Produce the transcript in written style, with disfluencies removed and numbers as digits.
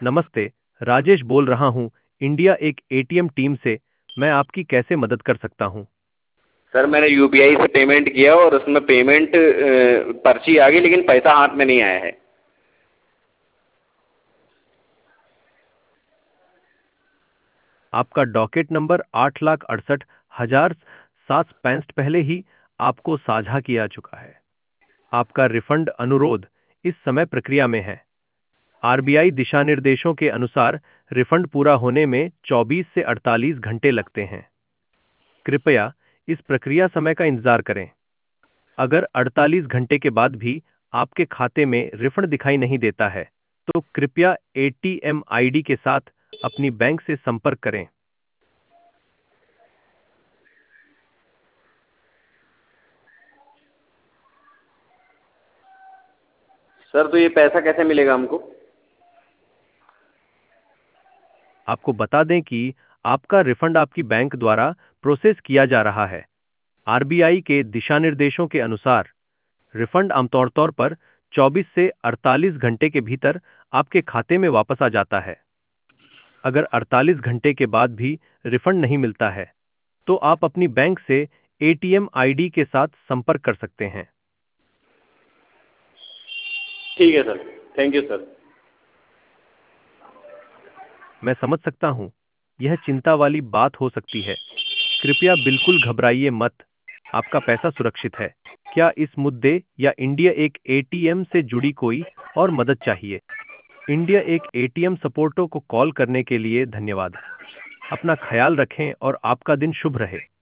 नमस्ते, राजेश बोल रहा हूँ, इंडिया एक एटीएम टीम से। मैं आपकी कैसे मदद कर सकता हूँ? सर मैंने यूपीआई से पेमेंट किया और उसमें पेमेंट पर्ची आ गई, लेकिन पैसा हाथ में नहीं आया है। आपका डॉकेट नंबर 8,68,765 पहले ही आपको साझा किया चुका है। आपका रिफंड अनुरोध इस समय प्रक्रिया में है। आरबीआई दिशा निर्देशों के अनुसार रिफंड पूरा होने में 24 से 48 घंटे लगते हैं। कृपया इस प्रक्रिया समय का इंतजार करें। अगर 48 घंटे के बाद भी आपके खाते में रिफंड दिखाई नहीं देता है, तो कृपया एटीएम आईडी के साथ अपनी बैंक से संपर्क करें। सर तो ये पैसा कैसे मिलेगा हमको? आपको बता दें कि आपका रिफंड आपकी बैंक द्वारा प्रोसेस किया जा रहा है। आरबीआई के दिशा निर्देशों के अनुसार रिफंड आमतौर तौर पर 24 से 48 घंटे के भीतर आपके खाते में वापस आ जाता है। अगर 48 घंटे के बाद भी रिफंड नहीं मिलता है, तो आप अपनी बैंक से एटीएम आईडी के साथ संपर्क कर सकते हैं। ठीक है सर, थैंक यू सर। मैं समझ सकता हूं, यह चिंता वाली बात हो सकती है। कृपया बिल्कुल घबराइए मत, आपका पैसा सुरक्षित है। क्या इस मुद्दे या इंडिया एक एटीएम से जुड़ी कोई और मदद चाहिए? इंडिया एक एटीएम सपोर्टो को कॉल करने के लिए धन्यवाद। अपना ख्याल रखें और आपका दिन शुभ रहे।